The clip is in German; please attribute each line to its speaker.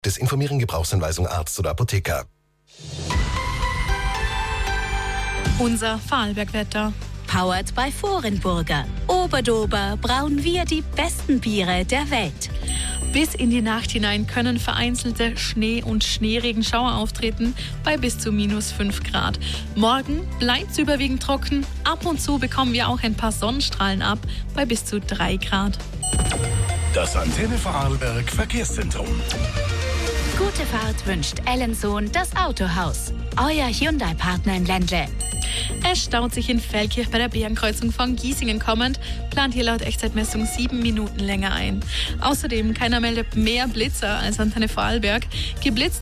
Speaker 1: Desinformieren Gebrauchsanweisung Arzt oder Apotheker.
Speaker 2: Unser Vorarlbergwetter.
Speaker 3: Powered by Vorenburger. Oberdober brauen wir die besten Biere der Welt.
Speaker 2: Bis in die Nacht hinein können vereinzelte Schnee- und Schneeregenschauer auftreten bei bis zu -5 Grad. Morgen bleibt es überwiegend trocken. Ab und zu bekommen wir auch ein paar Sonnenstrahlen ab bei bis zu 3 Grad.
Speaker 4: Das Antenne Vorarlberg Verkehrszentrum.
Speaker 3: Gute Fahrt wünscht Ellensohn das Autohaus. Euer Hyundai-Partner im Ländle.
Speaker 2: Es staut sich in Feldkirch bei der Bärenkreuzung von Giesingen kommend, plant hier laut Echtzeitmessung 7 Minuten länger ein. Außerdem keiner meldet mehr Blitzer als Antenne Vorarlberg. Geblitzt